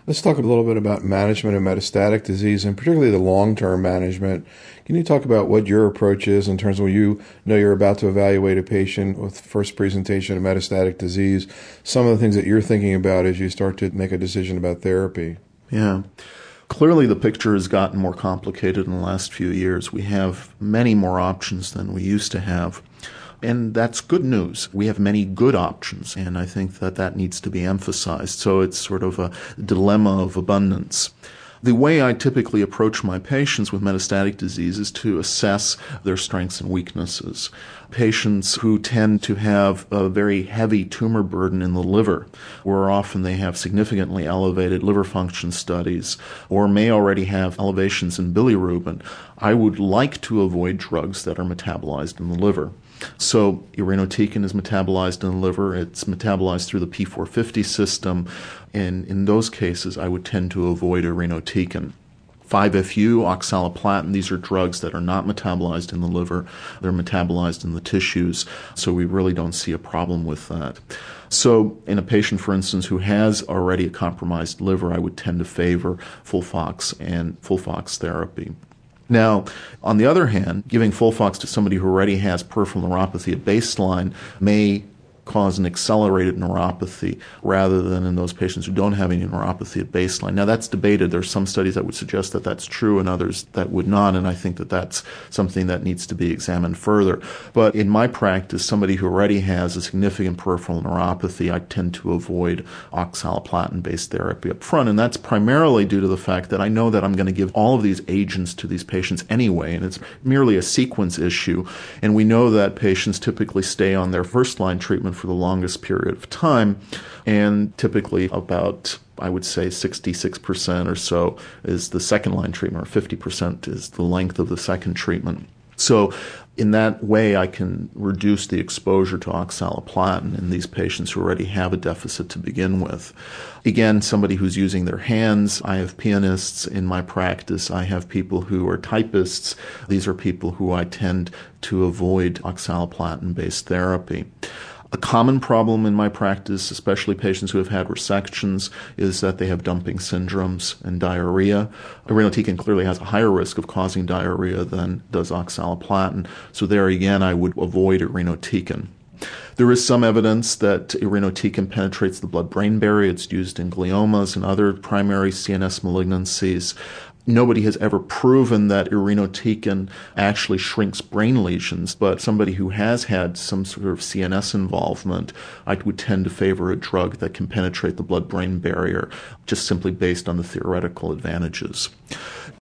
Let's talk a little bit about management of metastatic disease and particularly the long-term management. Can you talk about what your approach is in terms of when you know you're about to evaluate a patient with first presentation of metastatic disease, some of the things that you're thinking about as you start to make a decision about therapy? Yeah. Clearly, the picture has gotten more complicated in the last few years. We have many more options than we used to have. And that's good news. We have many good options, and I think that that needs to be emphasized. So it's sort of a dilemma of abundance. The way I typically approach my patients with metastatic disease is to assess their strengths and weaknesses. Patients who tend to have a very heavy tumor burden in the liver, where often they have significantly elevated liver function studies, or may already have elevations in bilirubin, I would like to avoid drugs that are metabolized in the liver. So irinotecan is metabolized in the liver. It's metabolized through the P450 system. And in those cases, I would tend to avoid irinotecan. 5-FU, oxaliplatin, these are drugs that are not metabolized in the liver. They're metabolized in the tissues. So we really don't see a problem with that. So in a patient, for instance, who has already a compromised liver, I would tend to favor FOLFOX and FOLFOX therapy. Now, on the other hand, giving FOLFOX to somebody who already has peripheral neuropathy at baseline may cause an accelerated neuropathy rather than in those patients who don't have any neuropathy at baseline. Now, that's debated. There's some studies that would suggest that that's true and others that would not, and I think that that's something that needs to be examined further. But in my practice, somebody who already has a significant peripheral neuropathy, I tend to avoid oxaliplatin-based therapy up front, and that's primarily due to the fact that I know that I'm going to give all of these agents to these patients anyway, and it's merely a sequence issue, and we know that patients typically stay on their first-line treatment for the longest period of time, and typically about, I would say, 66% or so is the second-line treatment, or 50% is the length of the second treatment. So in that way, I can reduce the exposure to oxaliplatin in these patients who already have a deficit to begin with. Again, somebody who's using their hands, I have pianists in my practice, I have people who are typists. These are people who I tend to avoid oxaliplatin-based therapy. A common problem in my practice, especially patients who have had resections, is that they have dumping syndromes and diarrhea. Irinotecan clearly has a higher risk of causing diarrhea than does oxaliplatin, so there again I would avoid irinotecan. There is some evidence that irinotecan penetrates the blood-brain barrier. It's used in gliomas and other primary CNS malignancies. Nobody has ever proven that irinotecan actually shrinks brain lesions, but somebody who has had some sort of CNS involvement, I would tend to favor a drug that can penetrate the blood-brain barrier, just simply based on the theoretical advantages.